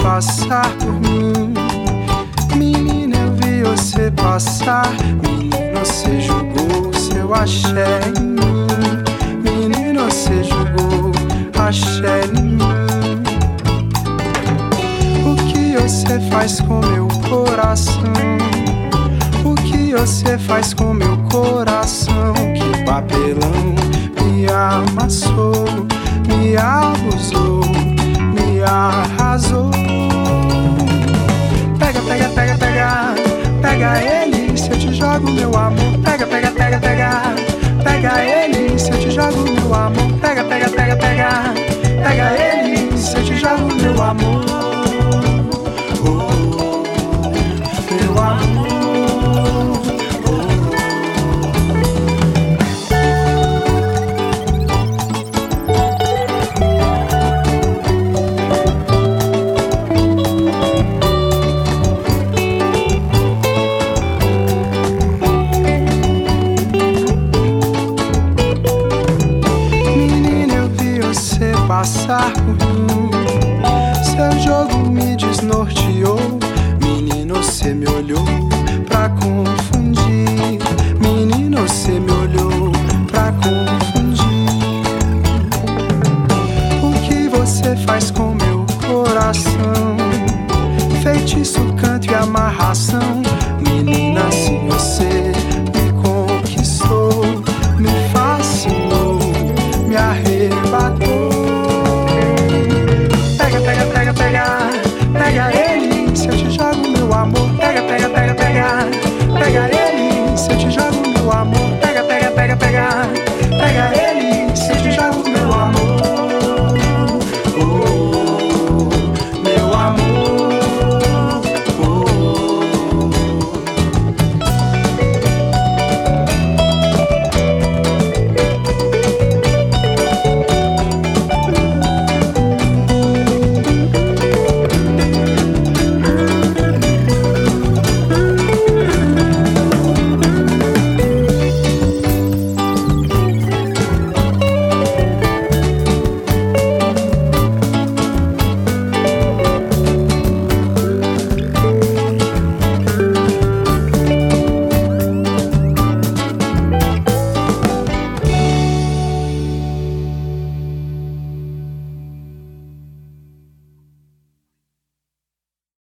passar por mim. Menina, eu vi você passar. Menina, você jogou seu axé em mim. Menina, você jogou axé em mim. O que você faz com meu coração? O que você faz com meu coração? Que papelão me amassou, me abusou, me arrasou. Pega, pega, pega, pega, pega ele, se eu te jogo meu amor. Pega, pega, pega, pega, pega ele, se eu te jogo meu amor. Pega, pega, pega, pega, pega ele, se eu te jogo meu amor. Meu amor. Passar por mim, seu jogo me desnorteou. Menino, você me olhou pra confundir. Menino, você me olhou pra confundir. O que você faz com meu coração? Feitiço, canto e amarração. Menina, se você me conquistou, me fascinou, me arrebatou. Pega ele, se eu te jogo meu amor. Pega, pega, pega, pega, pega ele, se eu te jogo meu amor. Pega, pega, pega, pega, pega ele.